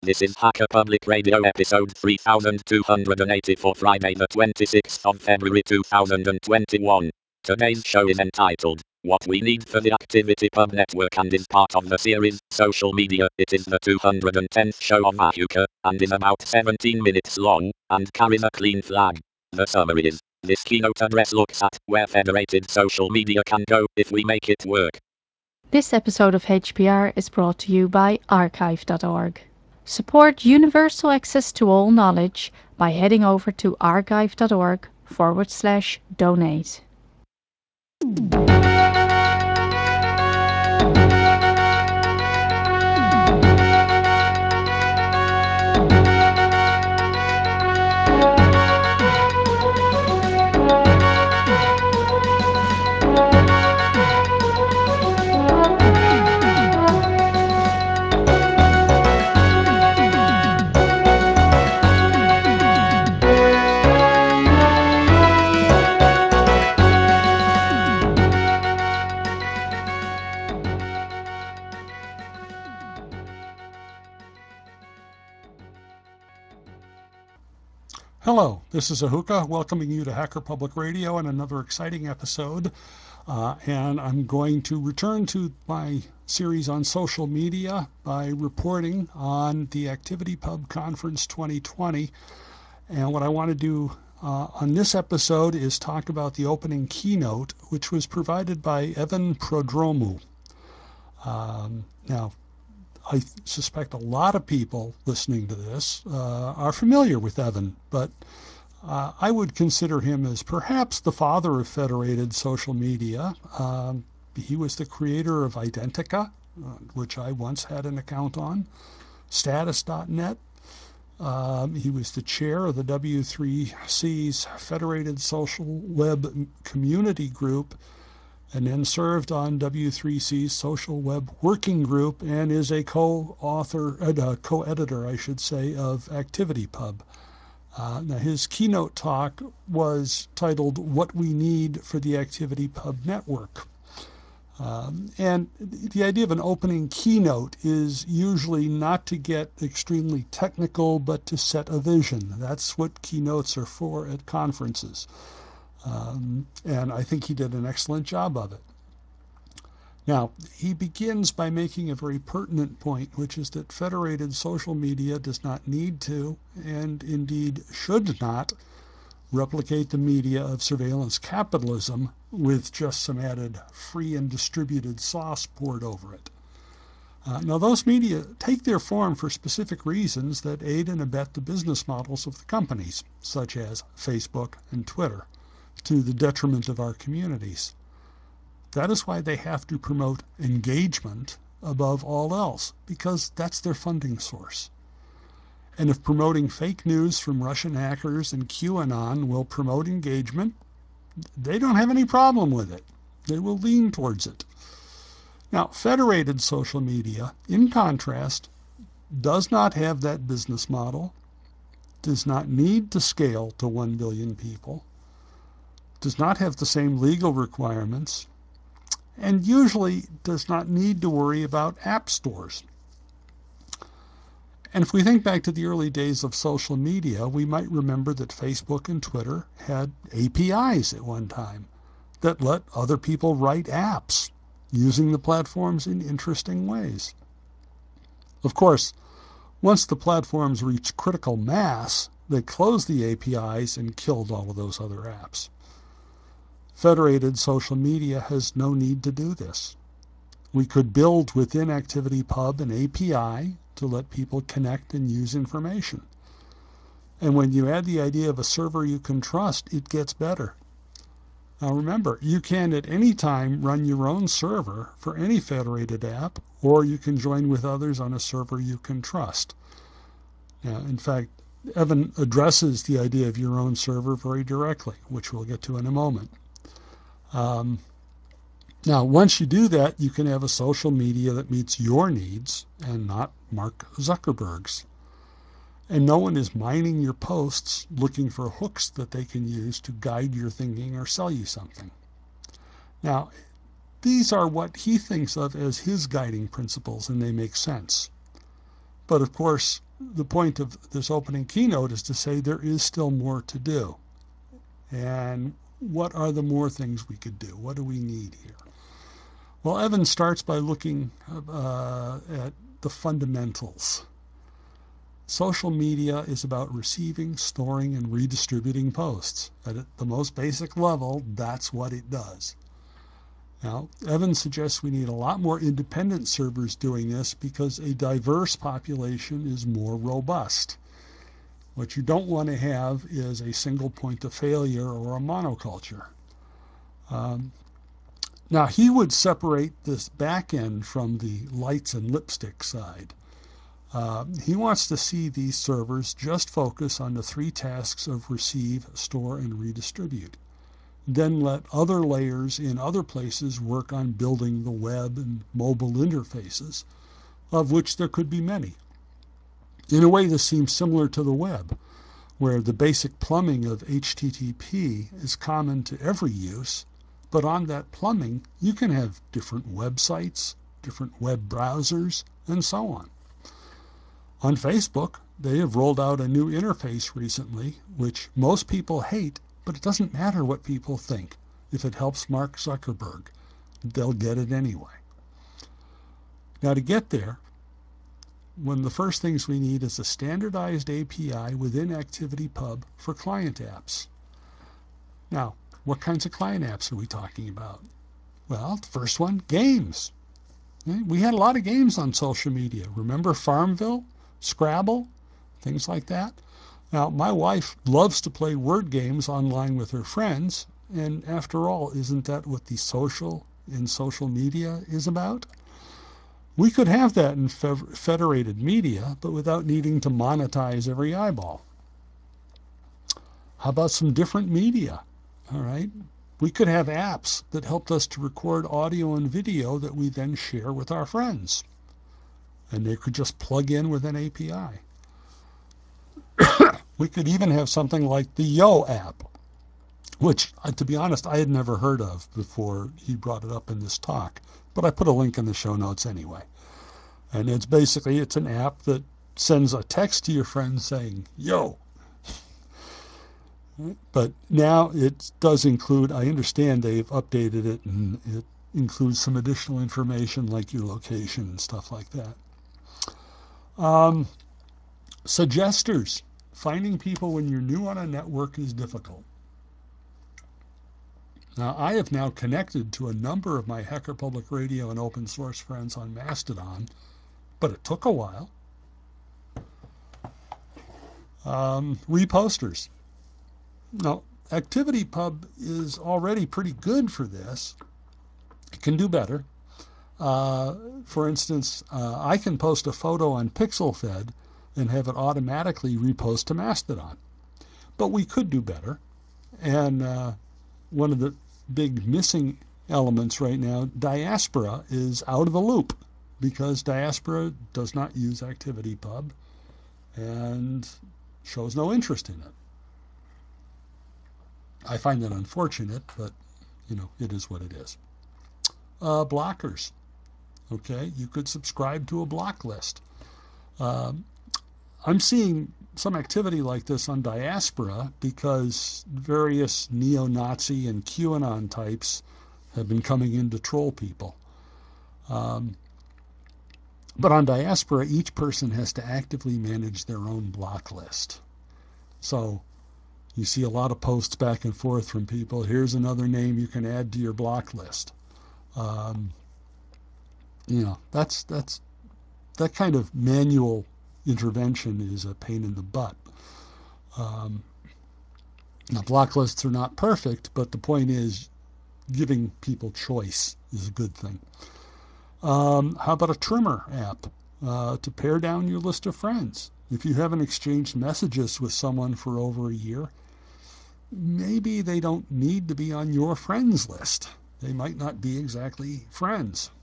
This is Hacker Public Radio episode 3280 for Friday the 26th of February 2021. Today's show is entitled, What We Need for the ActivityPub Network and is part of the series, Social Media. It is the 210th show of Ahuka, and is about 17 minutes long, and carries a clean flag. The summary is, this keynote address looks at where federated social media can go if we make it work. This episode of HPR is brought to you by archive.org. Support universal access to all knowledge by heading over to archive.org/donate. Hello, this is Ahuka welcoming you to Hacker Public Radio and another exciting episode. And I'm going to return to my series on social media by reporting on the ActivityPub Conference 2020. And what I want to do on this episode is talk about the opening keynote, which was provided by Evan Prodromou. Now, I suspect a lot of people listening to this are familiar with Evan, but I would consider him as perhaps the father of federated social media. He was the creator of Identica, which I once had an account on, Status.net. He was the chair of the W3C's Federated Social Web Community Group, and then served on W3C's Social Web Working Group and is a co-editor, I should say, of ActivityPub. Now his keynote talk was titled What We Need for the ActivityPub Network. And the idea of an opening keynote is usually not to get extremely technical, but to set a vision. That's what keynotes are for at conferences. And I think he did an excellent job of it. Now, he begins by making a very pertinent point, which is that federated social media does not need to, and indeed should not, replicate the media of surveillance capitalism with just some added free and distributed sauce poured over it. Now, those media take their form for specific reasons that aid and abet the business models of the companies, such as Facebook and Twitter, to the detriment of our communities. That is why they have to promote engagement above all else, because that's their funding source. And if promoting fake news from Russian hackers and QAnon will promote engagement, they don't have any problem with it. They will lean towards it. Now, federated social media, in contrast, does not have that business model, does not need to scale to 1 billion people, does not have the same legal requirements, and usually does not need to worry about app stores. And if we think back to the early days of social media, we might remember that Facebook and Twitter had APIs at one time that let other people write apps using the platforms in interesting ways. Of course, once the platforms reached critical mass, they closed the APIs and killed all of those other apps. Federated social media has no need to do this. We could build within ActivityPub an API to let people connect and use information. And when you add the idea of a server you can trust, it gets better. Now remember, you can at any time run your own server for any federated app, or you can join with others on a server you can trust. Now, in fact, Evan addresses the idea of your own server very directly, which we'll get to in a moment. Now, once you do that, you can have a social media that meets your needs and not Mark Zuckerberg's. And no one is mining your posts looking for hooks that they can use to guide your thinking or sell you something. Now, these are what he thinks of as his guiding principles, and they make sense. But of course, the point of this opening keynote is to say there is still more to do. And what are the more things we could do? What do we need here? Well, Evan starts by looking at the fundamentals. Social media is about receiving, storing, and redistributing posts. At the most basic level, that's what it does. Now, Evan suggests we need a lot more independent servers doing this because a diverse population is more robust. What you don't want to have is a single point of failure or a monoculture. Now, he would separate this back end from the lights and lipstick side. He wants to see these servers just focus on the three tasks of receive, store, and redistribute. Then let other layers in other places work on building the web and mobile interfaces, of which there could be many. In a way, this seems similar to the web, where the basic plumbing of HTTP is common to every use, but on that plumbing, you can have different websites, different web browsers, and so on. On Facebook, they have rolled out a new interface recently, which most people hate, but it doesn't matter what people think. If it helps Mark Zuckerberg, they'll get it anyway. Now, to get there, one of the first things we need is a standardized API within ActivityPub for client apps. Now, what kinds of client apps are we talking about? Well, the first one, games. We had a lot of games on social media. Remember Farmville, Scrabble, things like that? Now, my wife loves to play word games online with her friends, and after all, isn't that what the social in social media is about? We could have that in federated media, but without needing to monetize every eyeball. How about some different media? All right. We could have apps that helped us to record audio and video that we then share with our friends. And they could just plug in with an API. We could even have something like the Yo app, which, to be honest, I had never heard of before he brought it up in this talk. But I put a link in the show notes anyway. And it's an app that sends a text to your friend saying, Yo. But now it does include, I understand they've updated it, and it includes some additional information like your location and stuff like that. Suggesters. Finding people when you're new on a network is difficult. Now, I have now connected to a number of my Hacker Public Radio and open source friends on Mastodon, but it took a while. Reposters. Now, ActivityPub is already pretty good for this. It can do better. For instance, I can post a photo on PixelFed and have it automatically repost to Mastodon. But we could do better. And one of the big missing elements right now, Diaspora is out of the loop because Diaspora does not use ActivityPub and shows no interest in it. I find that unfortunate, but it is what it is. Blockers. Okay, you could subscribe to a block list. I'm seeing some activity like this on Diaspora because various neo-Nazi and QAnon types have been coming in to troll people. But on Diaspora, each person has to actively manage their own block list. So you see a lot of posts back and forth from people. Here's another name you can add to your block list. That's that kind of manual intervention is a pain in the butt. Now, block lists are not perfect, but the point is giving people choice is a good thing. How about a trimmer app to pare down your list of friends? If you haven't exchanged messages with someone for over a year, maybe they don't need to be on your friends list. They might not be exactly friends.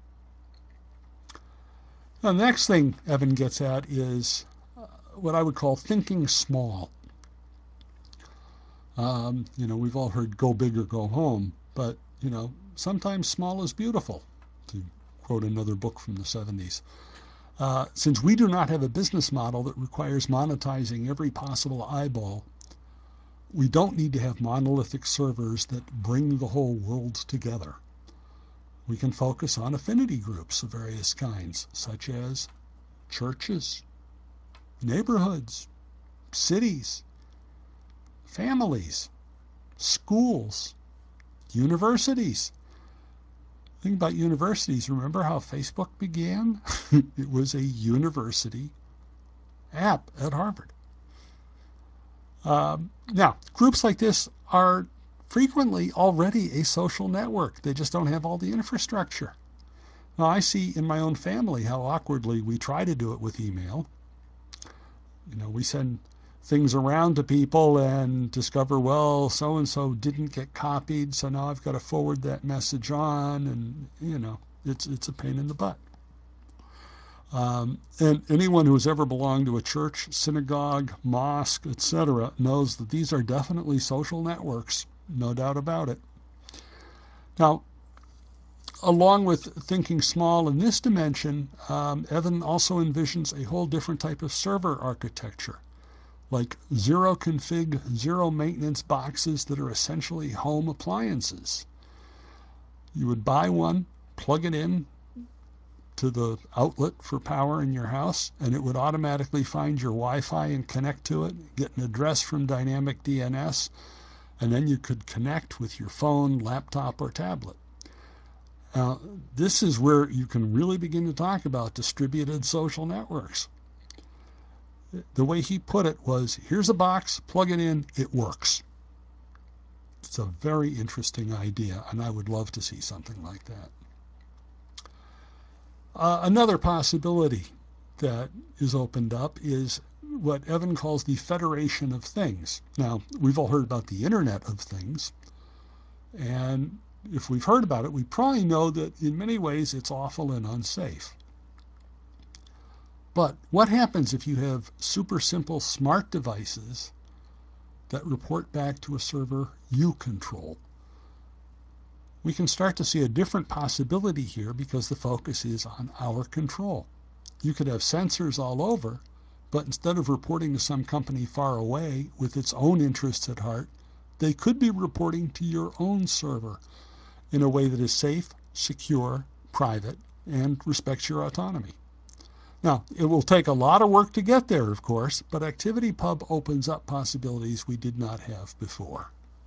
Now, the next thing Evan gets at is what I would call thinking small. We've all heard go big or go home, but, sometimes small is beautiful, to quote another book from the 70s. Since we do not have a business model that requires monetizing every possible eyeball, we don't need to have monolithic servers that bring the whole world together. We can focus on affinity groups of various kinds, such as churches, neighborhoods, cities, families, schools, universities. Think about universities. Remember how Facebook began? It was a university app at Harvard. Now, groups like this are frequently already a social network. They just don't have all the infrastructure. Now, I see in my own family how awkwardly we try to do it with email. We send things around to people and discover, well, so-and-so didn't get copied, so now I've got to forward that message on, and, it's a pain in the butt. And anyone who's ever belonged to a church, synagogue, mosque, etc., knows that these are definitely social networks, no doubt about it. Now, along with thinking small in this dimension, Evan also envisions a whole different type of server architecture, like zero config, zero maintenance boxes that are essentially home appliances. You would buy one, plug it in to the outlet for power in your house, and it would automatically find your Wi-Fi and connect to it, get an address from Dynamic DNS, and then you could connect with your phone, laptop, or tablet. Now, this is where you can really begin to talk about distributed social networks. The way he put it was, here's a box, plug it in, it works. It's a very interesting idea, and I would love to see something like that. Another possibility that is opened up is what Evan calls the Federation of Things. Now, we've all heard about the Internet of Things, and if we've heard about it, we probably know that in many ways it's awful and unsafe. But what happens if you have super simple smart devices that report back to a server you control? We can start to see a different possibility here because the focus is on our control. You could have sensors all over, but instead of reporting to some company far away with its own interests at heart, they could be reporting to your own server in a way that is safe, secure, private, and respects your autonomy. Now, it will take a lot of work to get there, of course, but ActivityPub opens up possibilities we did not have before.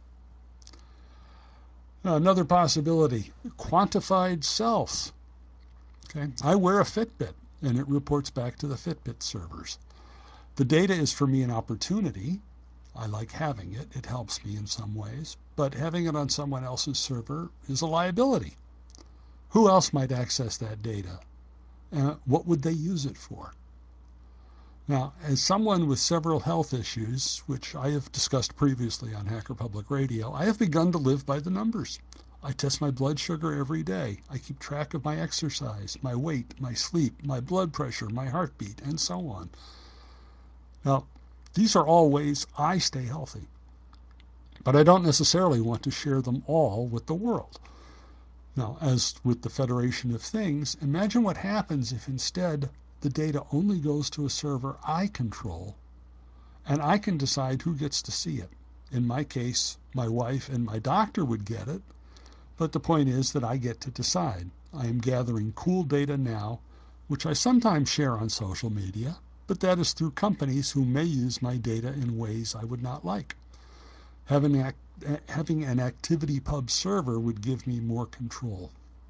Another possibility, quantified selves. Okay, I wear a Fitbit, and it reports back to the Fitbit servers. The data is for me an opportunity. I like having it. It helps me in some ways. But having it on someone else's server is a liability. Who else might access that data? What would they use it for? Now, as someone with several health issues, which I have discussed previously on Hacker Public Radio, I have begun to live by the numbers. I test my blood sugar every day. I keep track of my exercise, my weight, my sleep, my blood pressure, my heartbeat, and so on. Now, these are all ways I stay healthy. But I don't necessarily want to share them all with the world. Now, as with the Federation of Things, imagine what happens if instead the data only goes to a server I control, and I can decide who gets to see it. In my case, my wife and my doctor would get it, but the point is that I get to decide. I am gathering cool data now, which I sometimes share on social media, but that is through companies who may use my data in ways I would not like. Having an ActivityPub server would give me more control.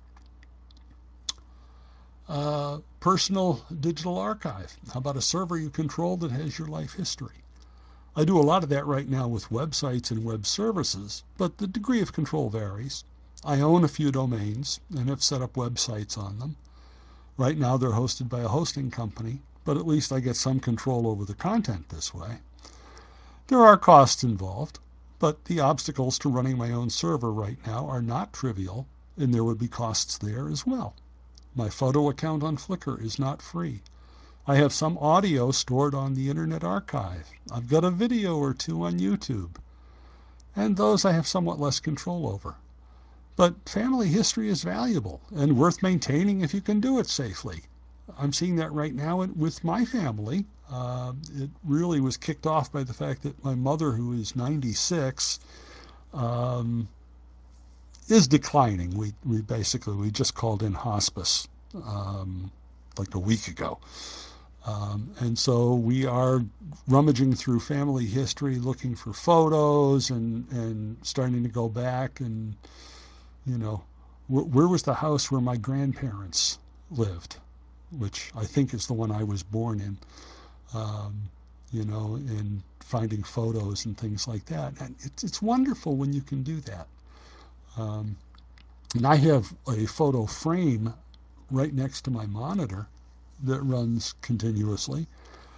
Personal digital archive. How about a server you control that has your life history? I do a lot of that right now with websites and web services, but the degree of control varies. I own a few domains and have set up websites on them. Right now they're hosted by a hosting company, but at least I get some control over the content this way. There are costs involved, but the obstacles to running my own server right now are not trivial, and there would be costs there as well. My photo account on Flickr is not free. I have some audio stored on the Internet Archive. I've got a video or two on YouTube. And those I have somewhat less control over. But family history is valuable and worth maintaining if you can do it safely. I'm seeing that right now with my family. It really was kicked off by the fact that my mother, who is 96, um, is declining. We just called in hospice like a week ago. And so we are rummaging through family history, looking for photos and starting to go back and, you know, where was the house where my grandparents lived, which I think is the one I was born in, and finding photos and things like that. And it's wonderful when you can do that. And I have a photo frame right next to my monitor that runs continuously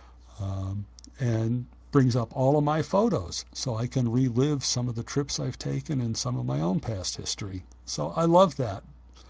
and brings up all of my photos so I can relive some of the trips I've taken and some of my own past history. So I love that.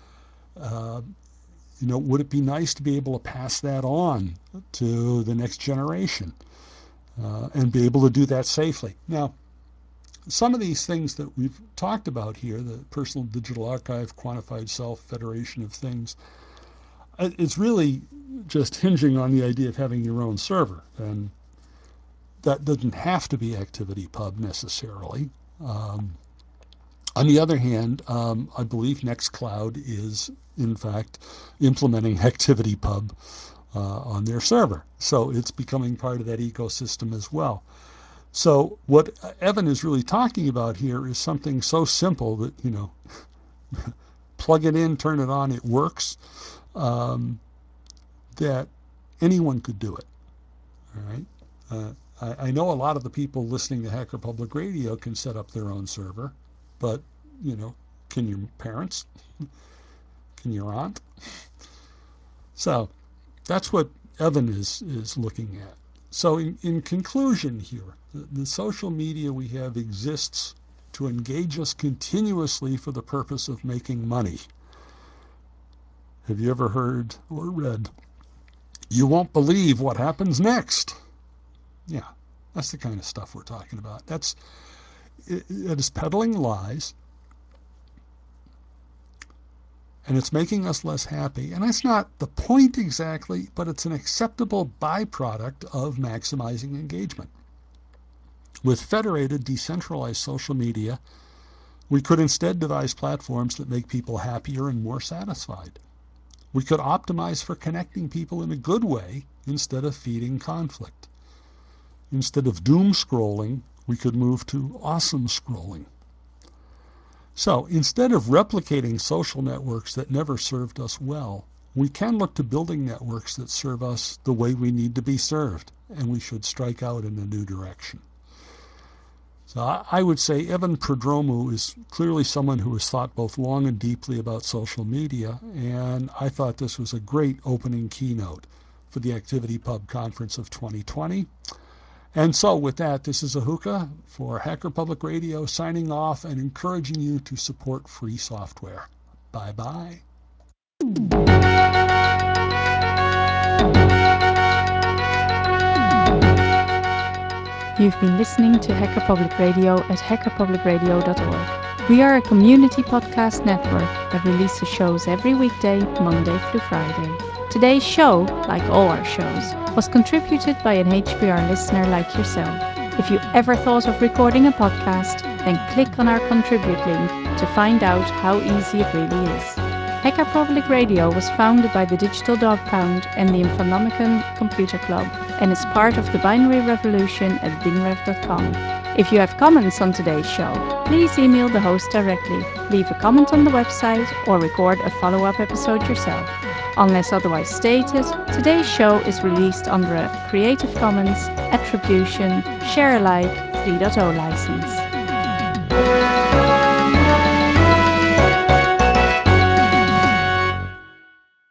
Would it be nice to be able to pass that on to the next generation and be able to do that safely? Now, some of these things that we've talked about here, the Personal Digital Archive, Quantified Self, Federation of Things, it's really just hinging on the idea of having your own server. And that doesn't have to be ActivityPub necessarily. On the other hand, I believe Nextcloud is, in fact, implementing ActivityPub on their server. So it's becoming part of that ecosystem as well. So what Evan is really talking about here is something so simple that, plug it in, turn it on, it works, that anyone could do it. All right. I know a lot of the people listening to Hacker Public Radio can set up their own server, but, can your parents? Can your aunt? So that's what Evan is looking at. So in conclusion here, the social media we have exists to engage us continuously for the purpose of making money. Have you ever heard or read, "You won't believe what happens next"? Yeah, that's the kind of stuff we're talking about. It is peddling lies, and it's making us less happy. And that's not the point exactly, but it's an acceptable byproduct of maximizing engagement. With federated, decentralized social media, we could instead devise platforms that make people happier and more satisfied. We could optimize for connecting people in a good way instead of feeding conflict. Instead of doom scrolling, we could move to awesome scrolling. So instead of replicating social networks that never served us well, we can look to building networks that serve us the way we need to be served, and we should strike out in a new direction. So I would say Evan Prodromou is clearly someone who has thought both long and deeply about social media, and I thought this was a great opening keynote for the ActivityPub Conference of 2020. And so with that, this is Ahuka for Hacker Public Radio signing off and encouraging you to support free software. Bye-bye. You've been listening to Hacker Public Radio at hackerpublicradio.org. We are a community podcast network that releases shows every weekday, Monday through Friday. Today's show, like all our shows, was contributed by an HPR listener like yourself. If you ever thought of recording a podcast, then click on our contribute link to find out how easy it really is. Hacker Public Radio was founded by the Digital Dog Pound and the Infonomicon Computer Club and is part of the binary revolution at bingrev.com. If you have comments on today's show, please email the host directly, leave a comment on the website, or record a follow-up episode yourself. Unless otherwise stated, today's show is released under a Creative Commons Attribution Share Alike 3.0 license.